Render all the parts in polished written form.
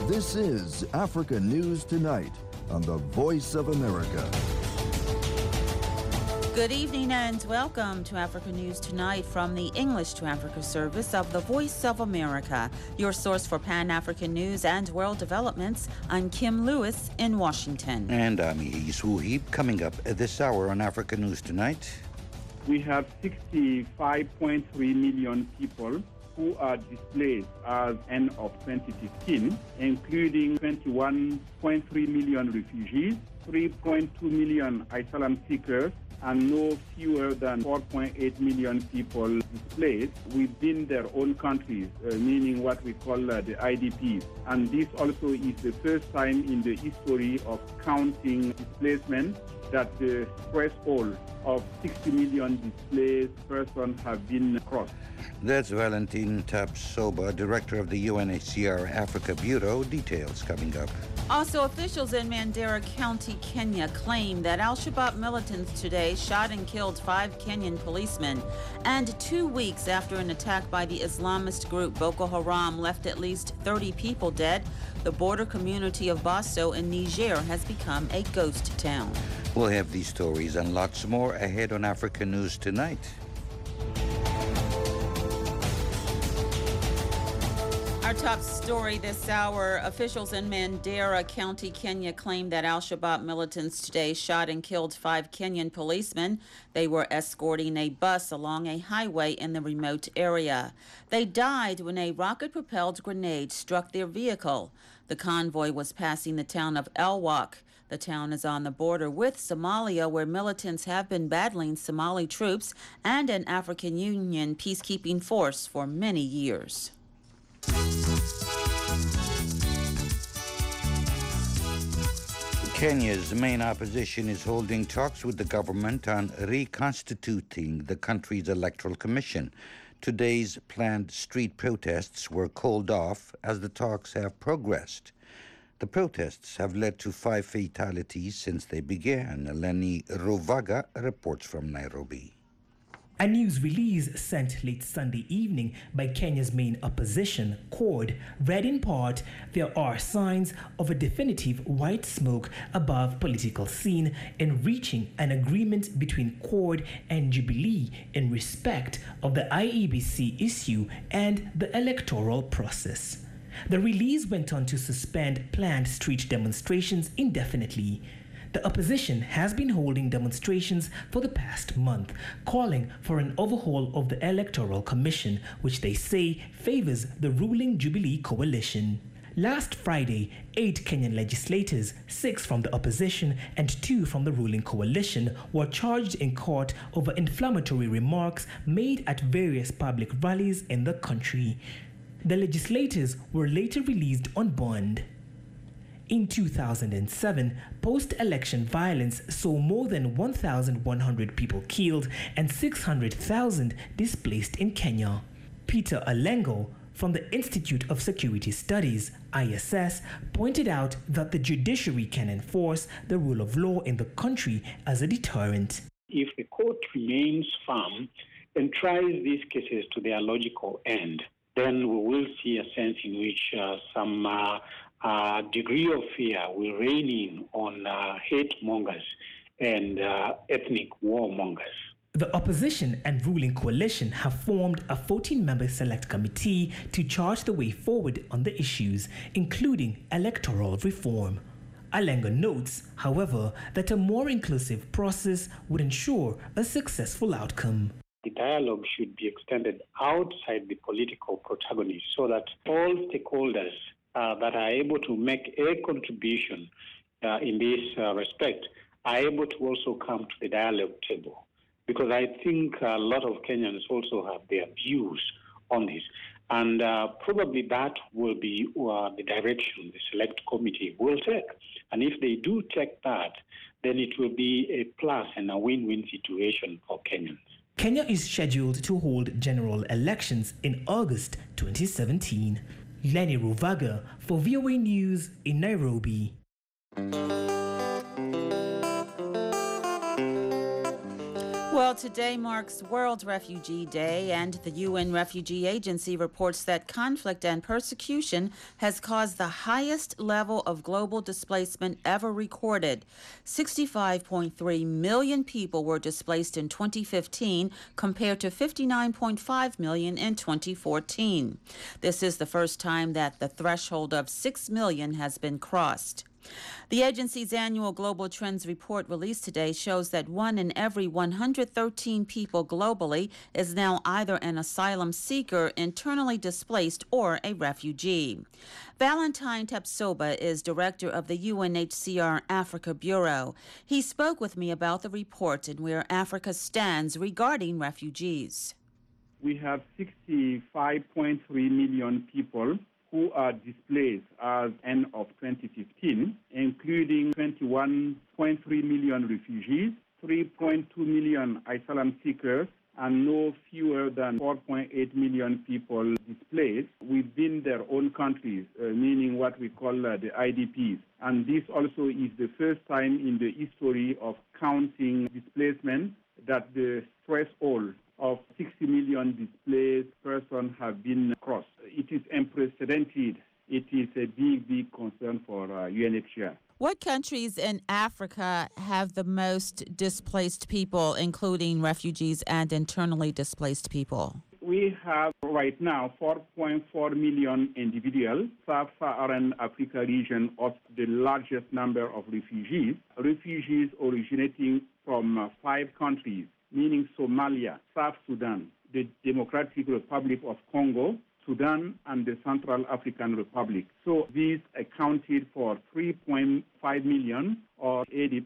This is Africa News Tonight on the Voice of America. Good evening and welcome to Africa News Tonight from the English to Africa service of the Voice of America, your source for Pan-African news and world developments. I'm Kim Lewis in Washington. And I'm Yis Wuhib. Coming up this hour on Africa News Tonight. We have 65.3 million people who are displaced as end of 2015, including 21.3 million refugees, 3.2 million asylum seekers, and no fewer than 4.8 million people displaced within their own countries, meaning what we call the IDPs. And this also is the first time in the history of counting displacement that the threshold of 60 million displaced persons have been crossed. That's Valentin Tabsoba, Director of the UNHCR Africa Bureau. Details coming up. Also, officials in Mandera County, Kenya, claim that al-Shabaab militants today shot and killed 5 Kenyan policemen. And 2 weeks after an attack by the Islamist group Boko Haram left at least 30 people dead, the border community of Basso in Niger has become a ghost town. We'll have these stories and lots more ahead on Africa News Tonight. Our top story this hour, officials in Mandera County, Kenya claim that al-Shabaab militants today shot and killed 5 Kenyan policemen. They were escorting a bus along a highway in the remote area. They died when a rocket-propelled grenade struck their vehicle. The convoy was passing the town of Elwak. The town is on the border with Somalia, where militants have been battling Somali troops and an African Union peacekeeping force for many years. Kenya's main opposition is holding talks with the government on reconstituting the country's electoral commission. Today's planned street protests were called off as the talks have progressed. The protests have led to 5 fatalities since they began. Lenny Ruvaga reports from Nairobi. A news release sent late Sunday evening by Kenya's main opposition, CORD, read in part, there are signs of a definitive white smoke above political scene in reaching an agreement between CORD and Jubilee in respect of the IEBC issue and the electoral process. The release went on to suspend planned street demonstrations indefinitely. The opposition has been holding demonstrations for the past month, calling for an overhaul of the Electoral Commission, which they say favors the ruling Jubilee coalition. Last Friday, 8 Kenyan legislators, 6 from the opposition and 2 from the ruling coalition, were charged in court over inflammatory remarks made at various public rallies in the country. The legislators were later released on bond. In 2007, post-election violence saw more than 1,100 people killed and 600,000 displaced in Kenya. Peter Alengo from the Institute of Security Studies, ISS, pointed out that the judiciary can enforce the rule of law in the country as a deterrent. If the court remains firm and tries these cases to their logical end, then we will see a sense in which some degree of fear will reign in on hate mongers and ethnic warmongers. The opposition and ruling coalition have formed a 14-member select committee to chart the way forward on the issues, including electoral reform. Alenga notes, however, that a more inclusive process would ensure a successful outcome. The dialogue should be extended outside the political protagonist so that all stakeholders that are able to make a contribution in this respect are able to also come to the dialogue table. Because I think a lot of Kenyans also have their views on this. And probably that will be the direction the select committee will take. And if they do take that, then it will be a plus and a win-win situation for Kenyans. Kenya is scheduled to hold general elections in August 2017. Lenny Ruvaga for VOA News in Nairobi. Well, today marks World Refugee Day, and the UN Refugee Agency reports that conflict and persecution has caused the highest level of global displacement ever recorded. 65.3 million people were displaced in 2015 compared to 59.5 million in 2014. This is the first time that the threshold of 6 million has been crossed. The agency's annual Global Trends report released today shows that 1 in every 113 people globally is now either an asylum seeker, internally displaced, or a refugee. Valentine Tapsoba is director of the UNHCR Africa Bureau. He spoke with me about the report and where Africa stands regarding refugees. We have 65.3 million people who are displaced as end of 2015, including 21.3 million refugees, 3.2 million asylum seekers, and no fewer than 4.8 million people displaced within their own countries, meaning what we call the IDPs. And this also is the first time in the history of counting displacement that the threshold of 60 million displaced persons have been crossed. It is unprecedented. It is a big concern for UNHCR. What countries in Africa have the most displaced people, including refugees and internally displaced people? We have right now 4.4 million individuals. Sub-Saharan Africa region of the largest number of refugees. Refugees originating from 5 countries, meaning Somalia, South Sudan, the Democratic Republic of Congo, Sudan, and the Central African Republic. So these accounted for 3.5 million, or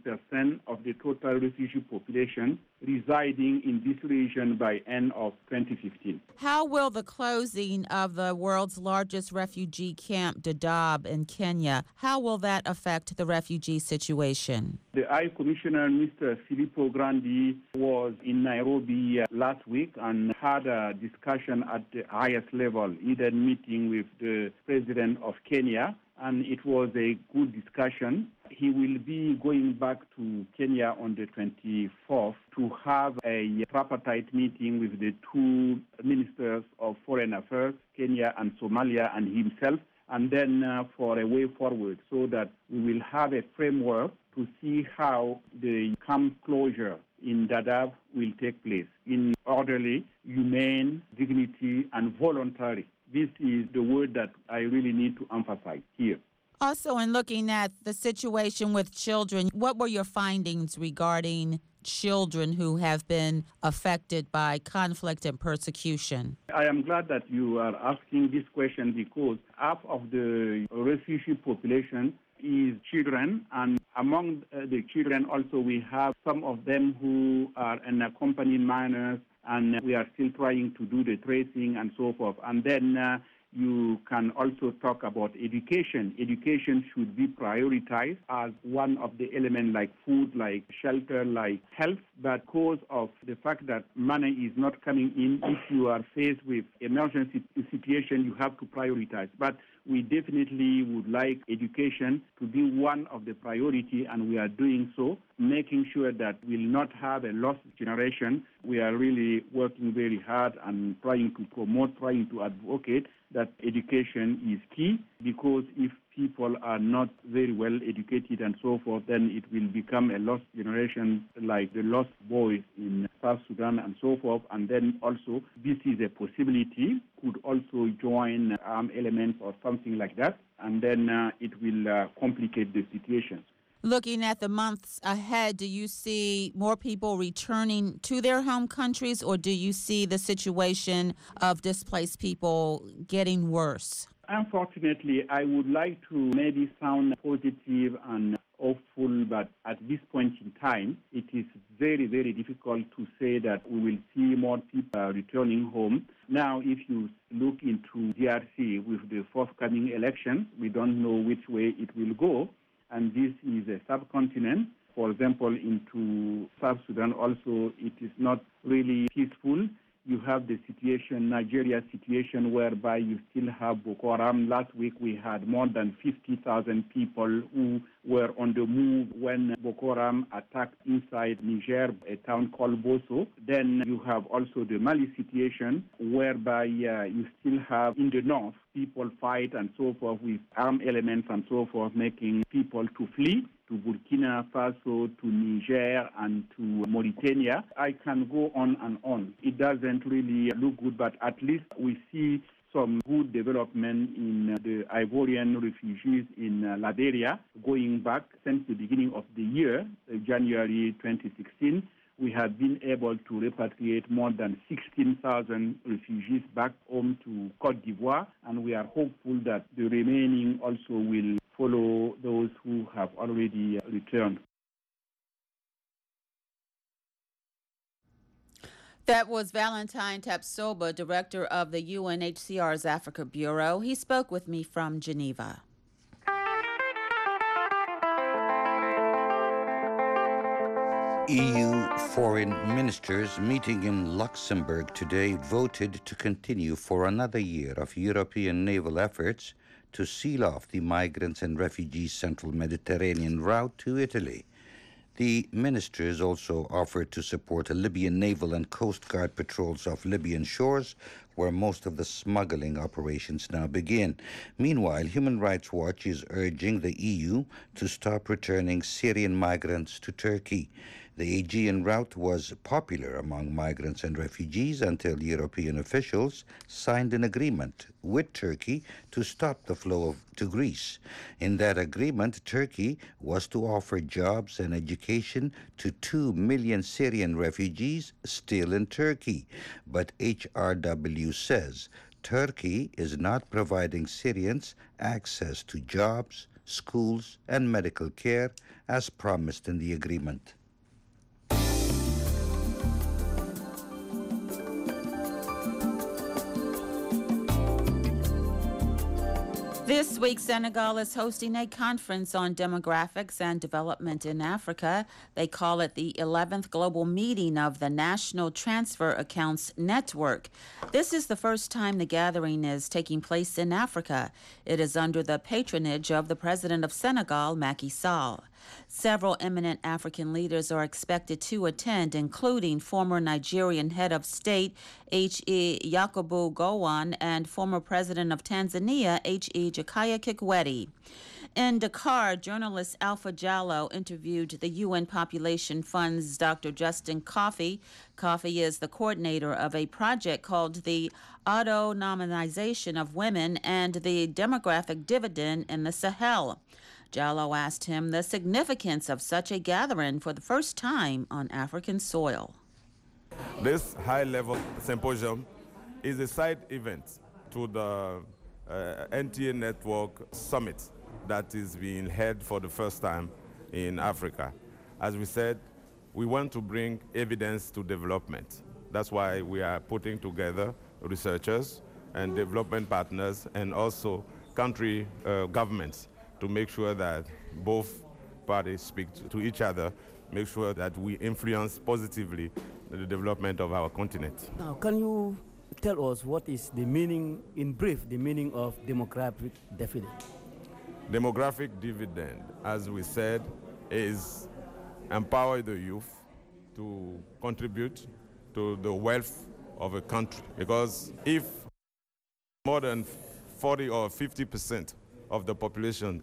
80% of the total refugee population residing in this region by end of 2015. How will the closing of the world's largest refugee camp, Dadaab in Kenya, how will that affect the refugee situation? The High Commissioner, Mr. Filippo Grandi, was in Nairobi last week and had a discussion at the highest level, either meeting with the President of Kenya, and it was a good discussion. He will be going back to Kenya on the 24th to have a tripartite meeting with the 2 ministers of foreign affairs, Kenya and Somalia, and himself, and then for a way forward so that we will have a framework to see how the camp closure in Dadaab will take place in orderly, humane, dignity, and voluntary. This is the word that I really need to emphasize here. Also, in looking at the situation with children, what were your findings regarding children who have been affected by conflict and persecution? I am glad that you are asking this question because half of the refugee population is children, and among the children also we have some of them who are unaccompanied minors, and we are still trying to do the tracing and so forth. And then you can also talk about education. Education should be prioritized as one of the elements, like food, like shelter, like health. But because of the fact that money is not coming in, if you are faced with emergency situation, you have to prioritize. But we definitely would like education to be one of the priority, and we are doing so, making sure that we'll not have a lost generation. We are really working very hard and trying to promote, trying to advocate that education is key, because if people are not very well educated and so forth, then it will become a lost generation like the lost boys in South Sudan and so forth. And then also this is a possibility, could also join armed elements or something like that, and then it will complicate the situation. Looking at the months ahead, do you see more people returning to their home countries, or do you see the situation of displaced people getting worse? Unfortunately, I would like to maybe sound positive and hopeful, but at this point in time, it is very, very difficult to say that we will see more people returning home. Now, if you look into DRC with the forthcoming election, we don't know which way it will go. And this is a subcontinent. For example, into South Sudan also, it is not really peaceful. You have the situation, Nigeria situation, whereby you still have Boko Haram. Last week we had more than 50,000 people who were on the move when Boko Haram attacked inside Niger, a town called Boso. Then you have also the Mali situation, whereby you still have in the north people fight and so forth with armed elements and so forth, making people to flee to Burkina Faso, to Niger, and to Mauritania. I can go on and on. It doesn't really look good, but at least we see some good development in the Ivorian refugees in Liberia going back since the beginning of the year, January 2016. We have been able to repatriate more than 16,000 refugees back home to Cote d'Ivoire, and we are hopeful that the remaining also will follow those who have already returned. That was Valentine Tapsoba, director of the UNHCR's Africa Bureau. He spoke with me from Geneva. EU foreign ministers meeting in Luxembourg today voted to continue for another year of European naval efforts to seal off the migrants and refugees central Mediterranean route to Italy. The ministers also offered to support a Libyan naval and coast guard patrols off Libyan shores, where most of the smuggling operations now begin. Meanwhile, Human Rights Watch is urging the EU to stop returning Syrian migrants to Turkey. The Aegean route was popular among migrants and refugees until European officials signed an agreement with Turkey to stop the flow to Greece. In that agreement, Turkey was to offer jobs and education to 2 million Syrian refugees still in Turkey. But HRW says Turkey is not providing Syrians access to jobs, schools, and medical care as promised in the agreement. This week, Senegal is hosting a conference on demographics and development in Africa. They call it the 11th Global Meeting of the National Transfer Accounts Network. This is the first time the gathering is taking place in Africa. It is under the patronage of the President of Senegal, Macky Sall. Several eminent African leaders are expected to attend, including former Nigerian head of state H.E. Yakubu Gowon and former president of Tanzania H.E. Jakaya Kikwete. In Dakar, journalist Alpha Jallo interviewed the UN Population Fund's Dr. Justin Coffey. Coffey is the coordinator of a project called the Autonomization of Women and the Demographic Dividend in the Sahel. Jallo asked him the significance of such a gathering for the first time on African soil. This high-level symposium is a side event to the NTA Network Summit that is being held for the first time in Africa. As we said, we want to bring evidence to development. That's why we are putting together researchers and development partners and also country governments to make sure that both parties speak to each other, make sure that we influence positively the development of our continent. Now, can you tell us what is the meaning, in brief, the meaning of demographic dividend? Demographic dividend, as we said, is empower the youth to contribute to the wealth of a country. Because if more than 40 or 50% of the population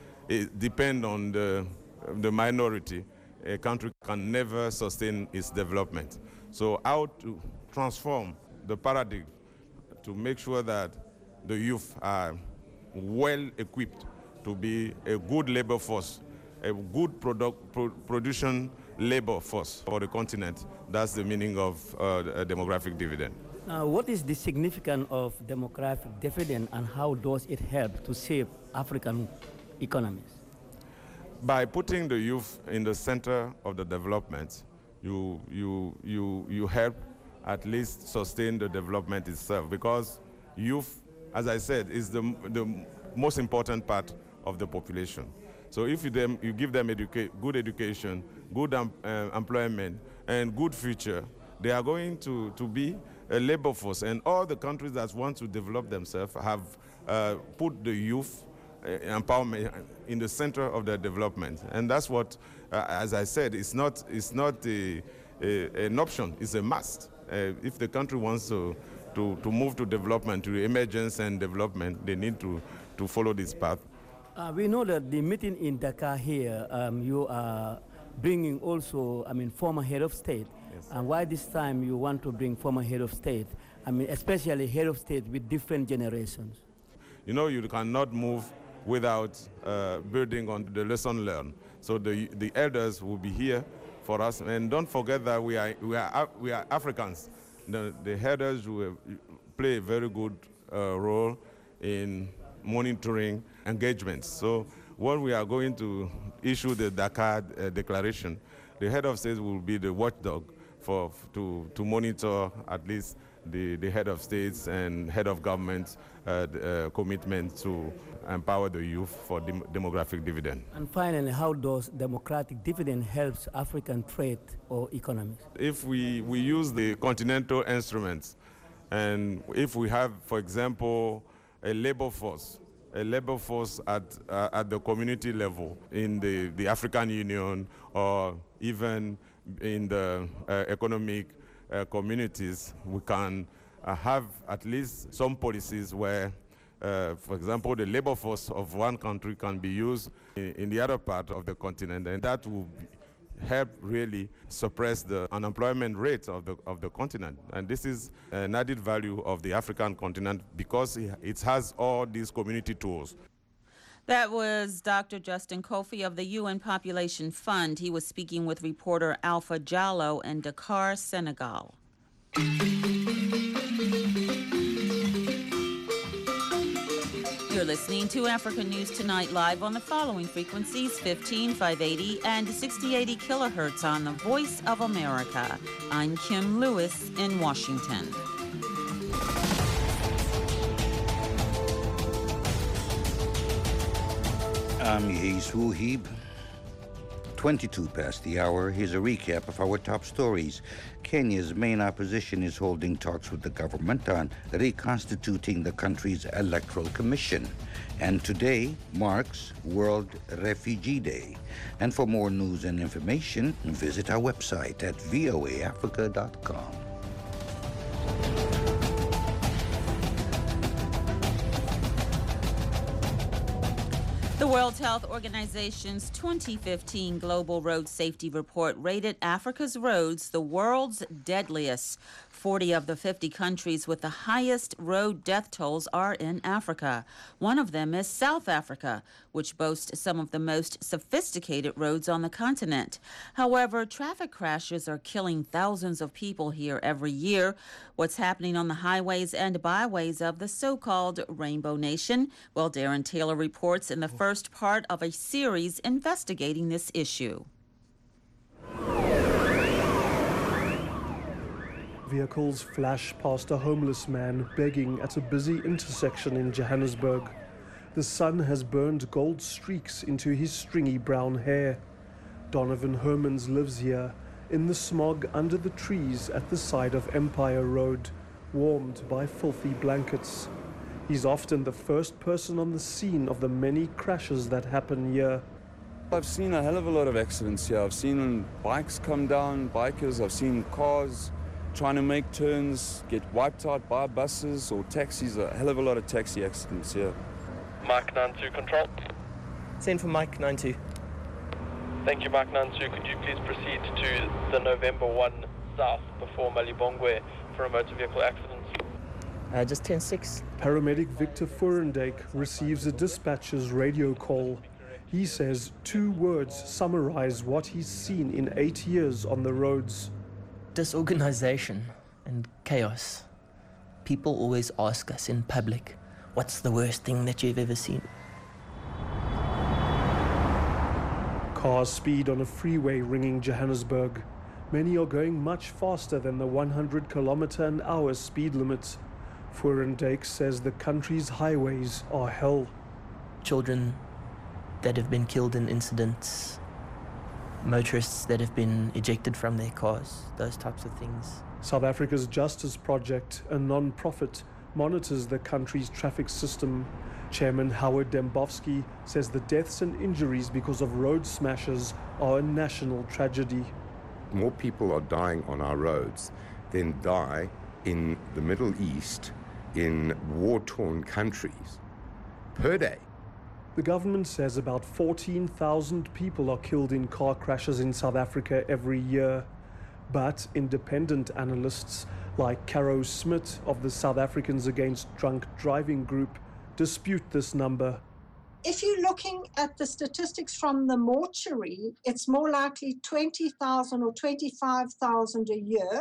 depend on the minority, a country can never sustain its development. So how to transform the paradigm to make sure that the youth are well equipped to be a good labor force, a good production labor force for the continent. That's the meaning of a demographic dividend. Now, what is the significance of demographic dividend and how does it help to shape African economies? By putting the youth in the center of the development, you help at least sustain the development itself, because youth, as I said, is the most important part of the population. So if you give them good education, good employment, and good future, they are going to be a labor force, and all the countries that want to develop themselves have put the youth empowerment in the center of their development. And that's what, as I said, it's not an option, it's a must. If the country wants to move to development, to emergence and development, they need to follow this path. We know that the meeting in Dakar here, you are bringing also, former head of state. Yes. And why this time you want to bring former head of state? Especially head of state with different generations. You know, you cannot move without building on the lesson learned. So the elders will be here for us. And don't forget that we are Africans. The elders will play a very good role in monitoring engagements. So when we are going to issue the Dakar Declaration, the head of state will be the watchdog to monitor at least the head of states and head of governments commitment to empower the youth for demographic dividend. And finally, how does democratic dividend helps African trade or economy? If we use the continental instruments, and if we have, for example, a labor force at the community level in the African Union or even in the economic communities, we can have at least some policies where, for example, the labor force of one country can be used in the other part of the continent, and that will help really suppress the unemployment rate of the continent. And this is an added value of the African continent because it has all these community tools. That was Dr. Justin Kofi of the UN Population Fund. He was speaking with reporter Alpha Jallo in Dakar, Senegal. You're listening to Africa News Tonight live on the following frequencies: 15, 580, and 6080 kilohertz on the Voice of America. I'm Kim Lewis in Washington. I'm Yehiz Wuhib. 22 past the hour. Here's a recap of our top stories. Kenya's main opposition is holding talks with the government on reconstituting the country's electoral commission. And today marks World Refugee Day. And for more news and information, visit our website at voaafrica.com. The World Health Organization's 2015 Global Road Safety Report rated Africa's roads the world's deadliest. 40 of the 50 countries with the highest road death tolls are in Africa. One of them is South Africa, which boasts some of the most sophisticated roads on the continent. However, traffic crashes are killing thousands of people here every year. What's happening on the highways and byways of the so-called Rainbow Nation? Well, Darren Taylor reports in the first part of a series investigating this issue. Vehicles flash past a homeless man begging at a busy intersection in Johannesburg. The sun has burned gold streaks into his stringy brown hair. Donovan Hermans lives here, in the smog under the trees at the side of Empire Road, warmed by filthy blankets. He's often the first person on the scene of the many crashes that happen here. I've seen a hell of a lot of accidents here. I've seen bikes come down, bikers, I've seen cars trying to make turns, get wiped out by buses or taxis, a hell of a lot of taxi accidents here. Mike 92 control. Send for Mike 92. Thank you, Mike 92. Could you please proceed to the November 1 South before Malibongwe for a motor vehicle accident? Just 10-6. Paramedic Victor Furendijk receives a dispatcher's radio call. He says 2 words summarize what he's seen in 8 years on the roads. Disorganization and chaos. People always ask us in public, what's the worst thing that you've ever seen? Cars speed on a freeway ringing Johannesburg. Many are going much faster than the 100-kilometer-an-hour speed limit. Furendijk says the country's highways are hell. Children that have been killed in incidents, motorists that have been ejected from their cars, those types of things. South Africa's Justice Project, a non-profit, monitors the country's traffic system. Chairman Howard Dembowski says the deaths and injuries because of road smashes are a national tragedy. More people are dying on our roads than die in the Middle East in war-torn countries per day. The government says about 14,000 people are killed in car crashes in South Africa every year. But independent analysts like Caro Smith of the South Africans Against Drunk Driving group dispute this number. If you're looking at the statistics from the mortuary, it's more likely 20,000 or 25,000 a year.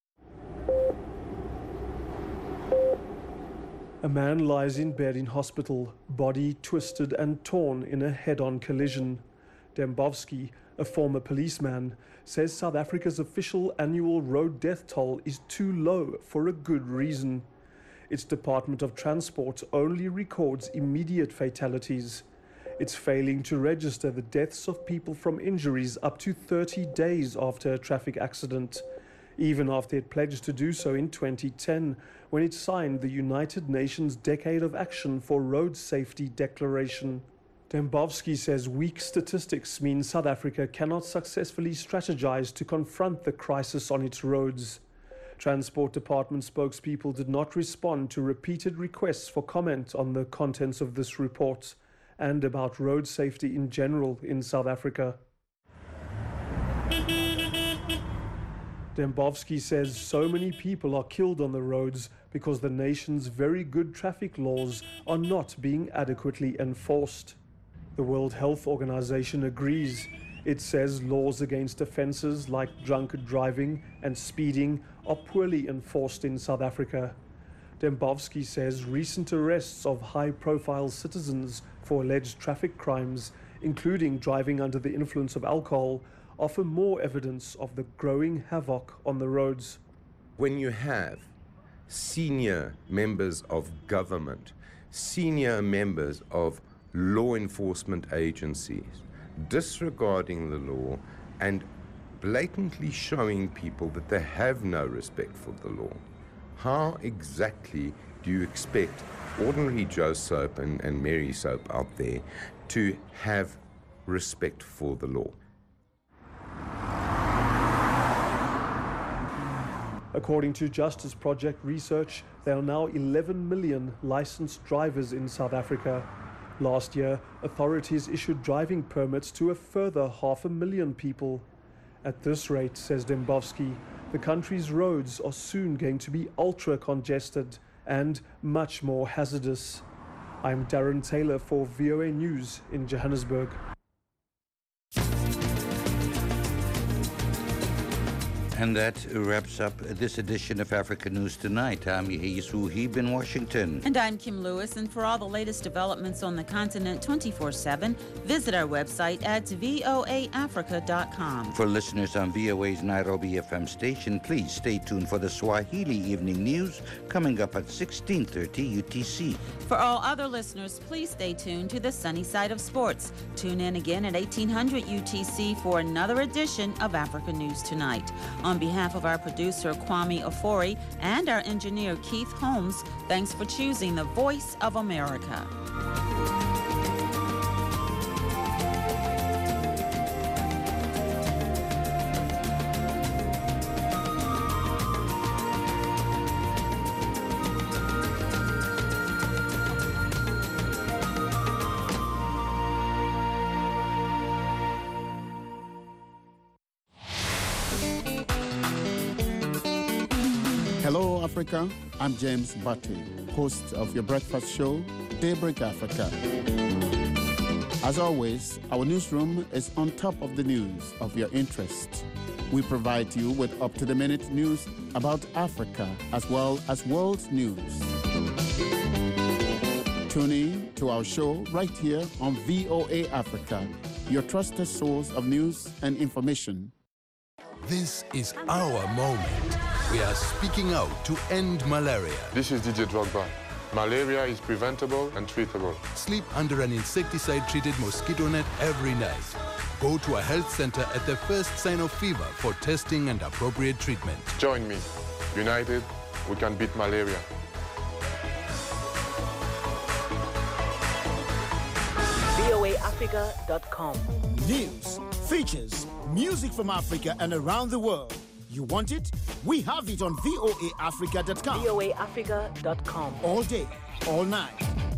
A man lies in bed in hospital, body twisted and torn in a head-on collision. Dembowski, a former policeman, says South Africa's official annual road death toll is too low for a good reason. Its Department of Transport only records immediate fatalities. It's failing to register the deaths of people from injuries up to 30 days after a traffic accident, even after it pledged to do so in 2010, when it signed the United Nations Decade of Action for Road Safety Declaration. Dembowski says weak statistics mean South Africa cannot successfully strategize to confront the crisis on its roads. Transport Department spokespeople did not respond to repeated requests for comment on the contents of this report and about road safety in general in South Africa. Dembowski says so many people are killed on the roads because the nation's very good traffic laws are not being adequately enforced. The World Health Organization agrees. It says laws against offenses like drunk driving and speeding are poorly enforced in South Africa. Dembowski says recent arrests of high-profile citizens for alleged traffic crimes, including driving under the influence of alcohol, offer more evidence of the growing havoc on the roads. When you have senior members of government, senior members of law enforcement agencies disregarding the law and blatantly showing people that they have no respect for the law, how exactly do you expect ordinary Joe Soap and Mary Soap out there to have respect for the law? According to Justice Project research, there are now 11 million licensed drivers in South Africa. Last year, authorities issued driving permits to a further 500,000 people. At this rate, says Dembowski, the country's roads are soon going to be ultra-congested and much more hazardous. I'm Darren Taylor for VOA News in Johannesburg. And that wraps up this edition of Africa News Tonight. I'm Yehia Suhib in Washington. And I'm Kim Lewis. And for all the latest developments on the continent 24/7, visit our website at voaafrica.com. For listeners on VOA's Nairobi FM station, please stay tuned for the Swahili Evening News coming up at 16:30 UTC. For all other listeners, please stay tuned to the sunny side of sports. Tune in again at 1800 UTC for another edition of Africa News Tonight. On behalf of our producer, Kwame Ofori, and our engineer, Keith Holmes, thanks for choosing the Voice of America. Hello, Africa. I'm James Batty, host of your breakfast show, Daybreak Africa. As always, our newsroom is on top of the news of your interest. We provide you with up-to-the-minute news about Africa as well as world news. Tune in to our show right here on VOA Africa, your trusted source of news and information. This is our moment. We are speaking out to end malaria. This is DJ Drogba. Malaria is preventable and treatable. Sleep under an insecticide-treated mosquito net every night. Go to a health center at the first sign of fever for testing and appropriate treatment. Join me. United, we can beat malaria. VOAAfrica.com. News, features, music from Africa and around the world. You want it? We have it on VOAAfrica.com. VOAAfrica.com. All day, all night.